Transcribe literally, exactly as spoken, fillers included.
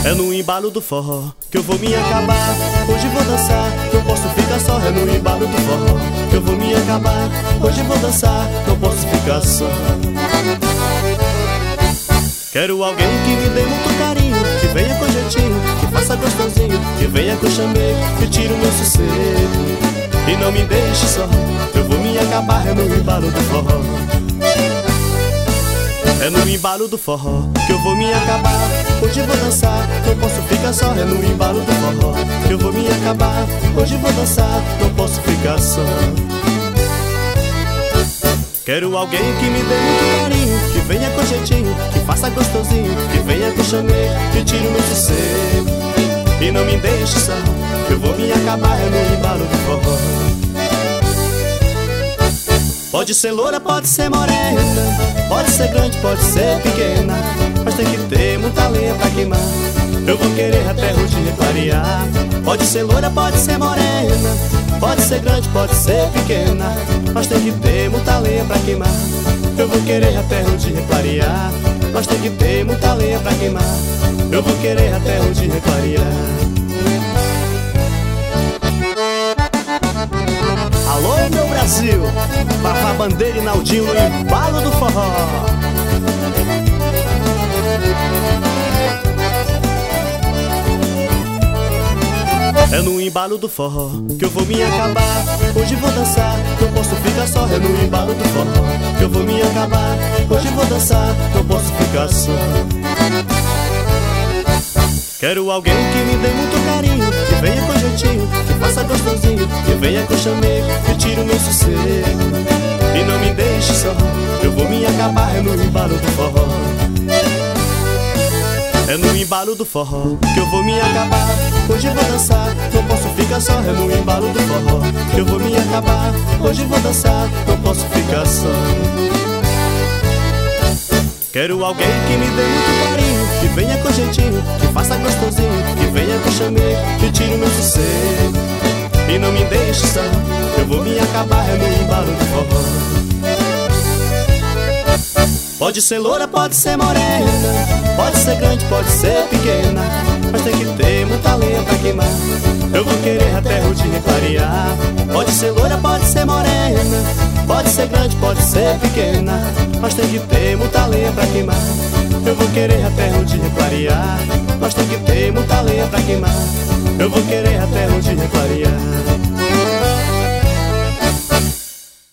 É no embalo do forró que eu vou me acabar. Hoje vou dançar, não posso ficar só. É no embalo do forró que eu vou me acabar. Hoje vou dançar, não posso ficar só. Quero alguém que me dê muito carinho, que venha com jeitinho, que faça gostosinho, que venha com chamego, que tire o meu sossego e não me deixe só. Eu vou me acabar, é no embalo do forró. É no embalo do forró que eu vou me acabar. Hoje vou dançar, não posso ficar só. É no embalo do forró que eu vou me acabar. Hoje vou dançar, não posso ficar só. Quero alguém que me dê muito carinho, que venha com jeitinho, que faça gostosinho, que venha com chamego, que tire o meu sossego e não me deixe só. Eu vou me acabar, é no embalo do forró. Pode ser loura, pode ser morena, pode ser grande, pode ser pequena, mas tem que ter muita lenha pra queimar. Eu vou querer até o dia clarear. Pode ser loura, pode ser morena, pode ser grande, pode ser pequena, mas tem que ter muita lenha pra queimar. Eu vou querer até o dia clarear, mas tem que ter muita lenha pra queimar. Eu vou querer até o dia clarear. Alô, meu Brasil, Fafá, Bandeira e Naldinho no embalo do forró. É no embalo do forró que eu vou me acabar. Hoje vou dançar, não posso ficar só. É no embalo do forró que eu vou me acabar. Hoje vou dançar, não posso ficar só. Quero alguém que me dê muito carinho, que venha com jeitinho, que faça gostosinho, que venha com chamego, que tire o meu sossego e não me deixe só. Eu vou me acabar, é no embalo do forró. É no embalo do forró que eu vou me acabar. Hoje vou dançar, não posso ficar só. É no embalo do forró que eu vou me acabar. Hoje vou dançar, não posso ficar só. Quero alguém que me dê muito carinho, que venha com jeitinho, que faça gostosinho, que venha com chamego, que tire o meu sossego e não me deixe só. Eu vou me acabar, é no embalo do forró. Pode ser loura, pode ser morena, pode ser grande, pode ser pequena, mas tem que ter muita lenha pra queimar. Eu vou querer até o dia clarear. Pode ser loura, pode ser morena, pode ser grande, pode ser pequena, mas tem que ter muita lenha pra queimar. Eu vou querer até o dia clarear, mas tem que ter muita lenha pra queimar. Eu vou querer